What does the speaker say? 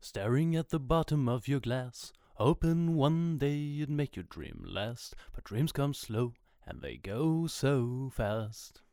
staring at the bottom of your glass, hoping one day it'd make your dream last. But dreams come slow, and they go so fast.